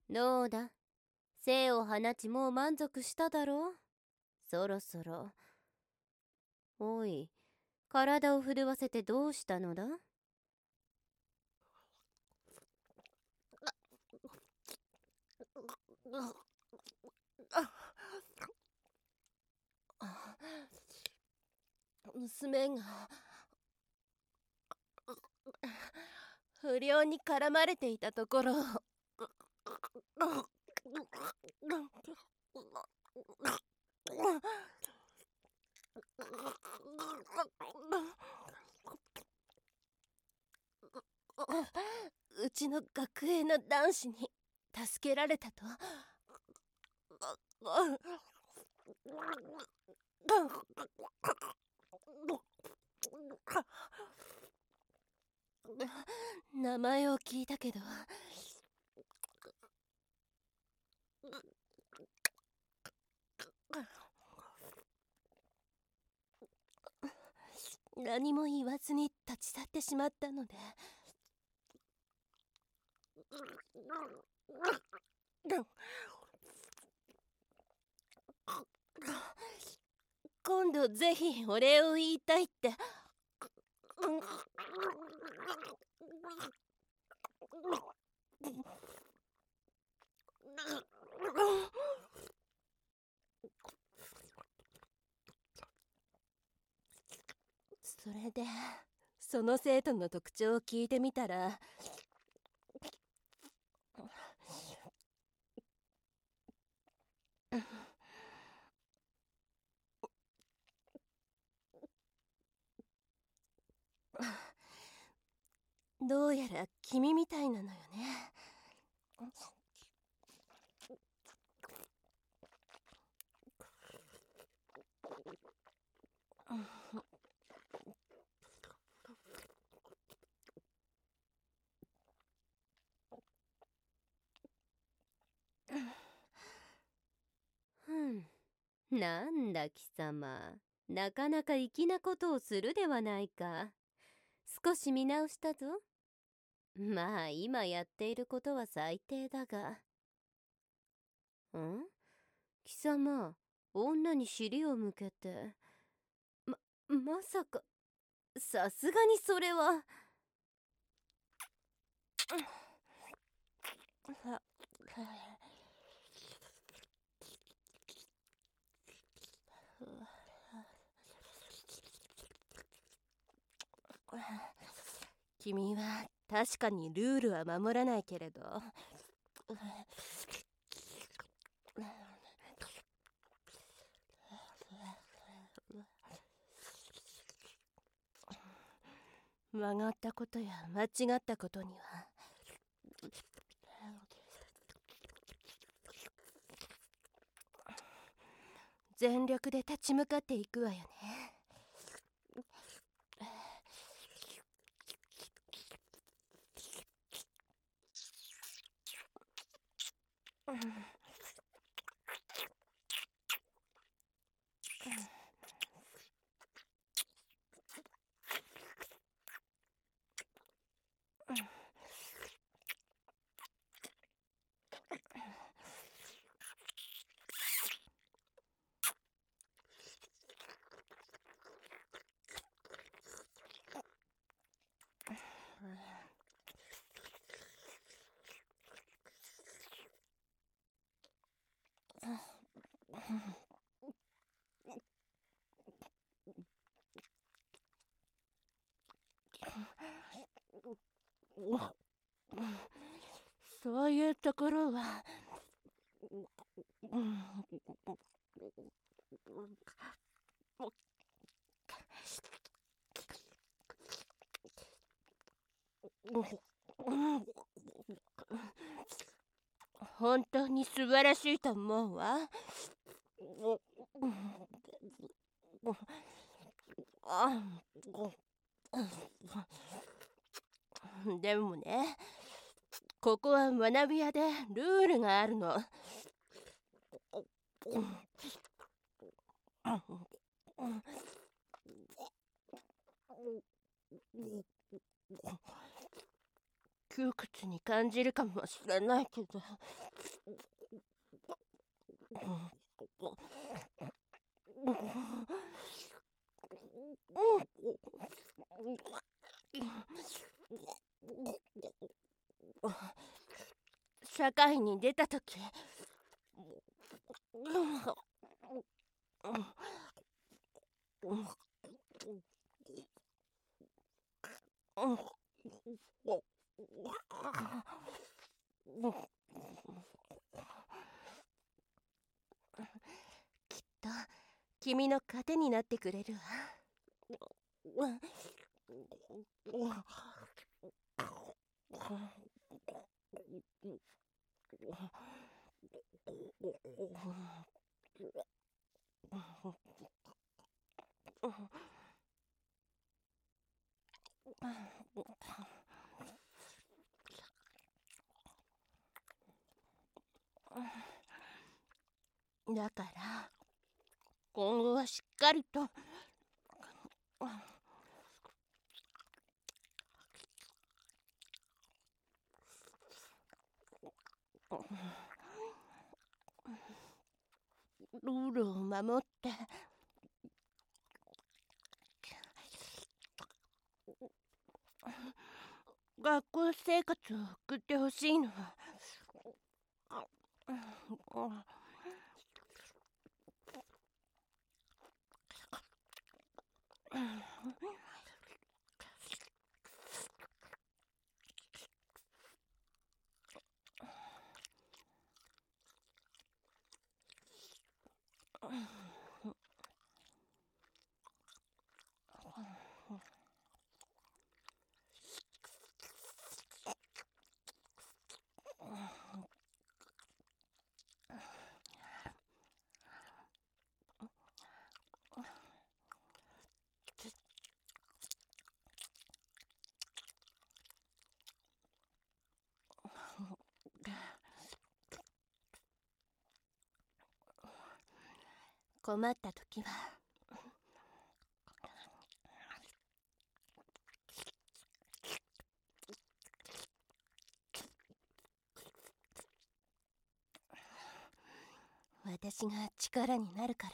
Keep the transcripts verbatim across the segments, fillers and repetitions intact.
どうだ、精を放ちもう満足しただろう。そろそろ。おい、体を震わせてどうしたのだ？娘が不良に絡まれていたところをうちの学園の男子に助けられたと。名前を聞いたけど、何も言わずに立ち去ってしまったので。今度ぜひお礼を言いたいって。それでその生徒の特徴を聞いてみたら、どうやら君みたいなのよね。ふん、なんだ貴様、なかなか粋なことをするではないか。少し見直したぞ。まあ今やっていることは最低だが。ん？貴様、女に尻を向けて。ま、まさか、さすがにそれは。君は確かにルールは守らないけれど、曲がったことや間違ったことには全力で立ち向かっていくわよね。そういうところは、本当に素晴らしいと思うわ。でもね、ここは学び屋でルールがあるの。 窮屈に感じるかもしれないけど、社会に出たとき、きっと君の糧になってくれるわ。だから今後はしっかりとルールを守って学校生活を送ってほしいの。困った時は私が力になるから。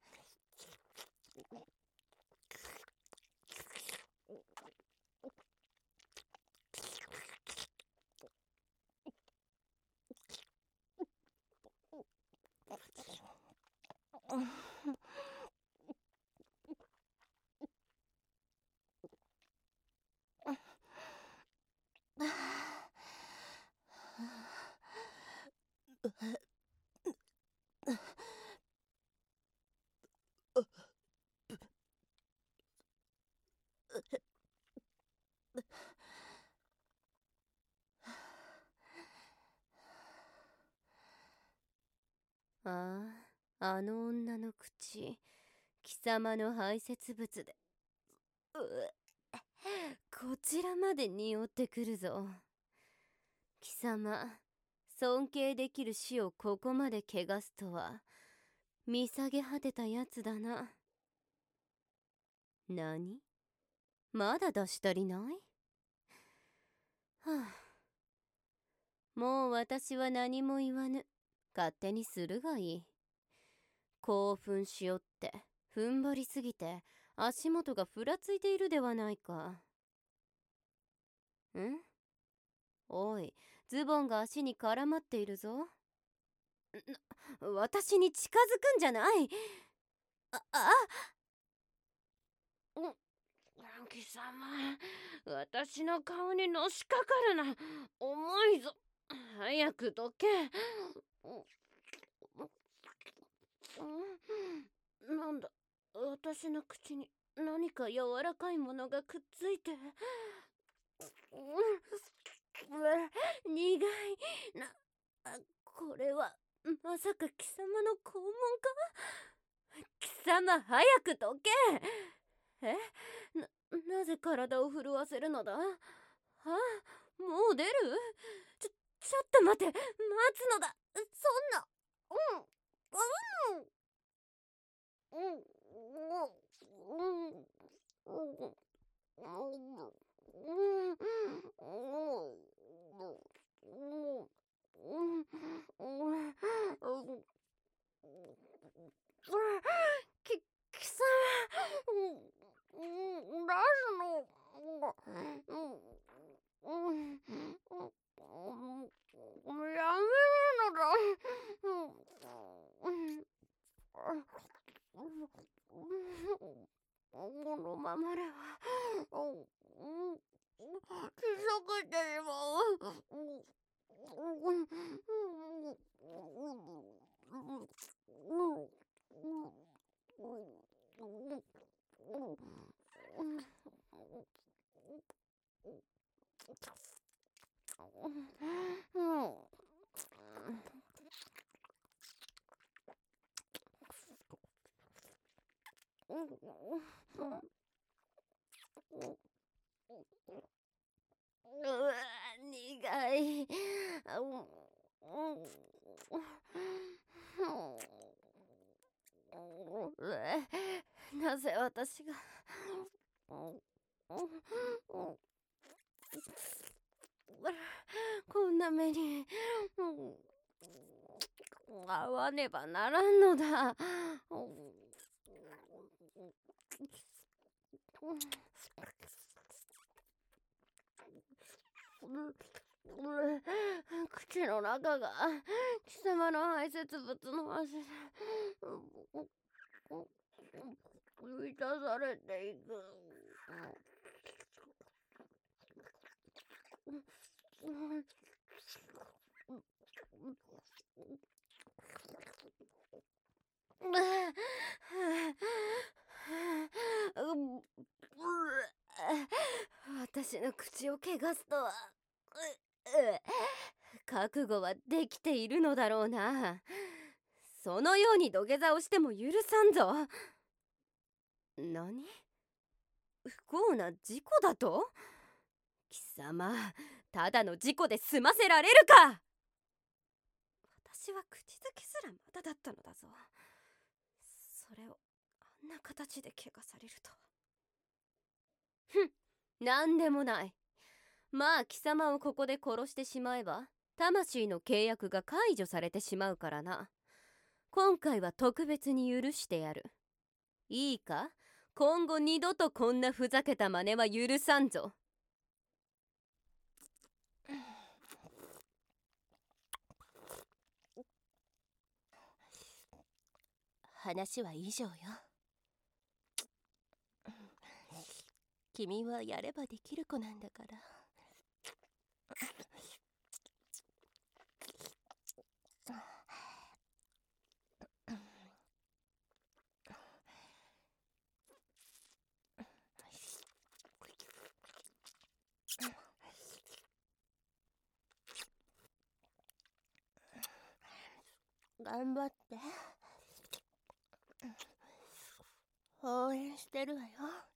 ああ、あの女の口、貴様の排泄物で、うっ、こちらまで匂ってくるぞ。貴様、尊敬できる死をここまで汚すとは、見下げ果てたやつだな。何？まだ出し足りない？はあ、もう私は何も言わぬ。勝手にするがいい。興奮しよって踏ん張りすぎて足元がふらついているではないか。ん？おい、ズボンが足に絡まっているぞ。な、私に近づくんじゃない。あ、あっ、 貴様、私の顔にのしかかるな。重いぞ。早くどけ。なんだ、私の口に何か柔らかいものがくっついて。苦いな。これはまさか貴様の肛門か。貴様、早くどけ。え、な、なぜ体を震わせるのだ。はあ、もう出る。ちょ、ちょっと待って、待つのだ。そんな。うんうんうんうんうんうんうんうんき、貴様、出すの。やめるのだ。このままでは気づけてしまう。うわ、苦い。なぜ私がこんな目に遭わねばならんのだ。口の中が貴様の排泄物の足で満たされていく。私の口を汚すとは。覚悟はできているのだろうな。そのように土下座をしても許さんぞ。何？不幸な事故だと？貴様、ただの事故で済ませられるか。私は口づけすらまだだったのだぞ。それをあんな形で怪我されるとは。ふん、なんでもない。まあ貴様をここで殺してしまえば魂の契約が解除されてしまうからな。今回は特別に許してやる。いいか？今後二度とこんなふざけた真似は許さんぞ。 話は以上よ。君はやればできる子なんだから。頑張って。応援してるわよ。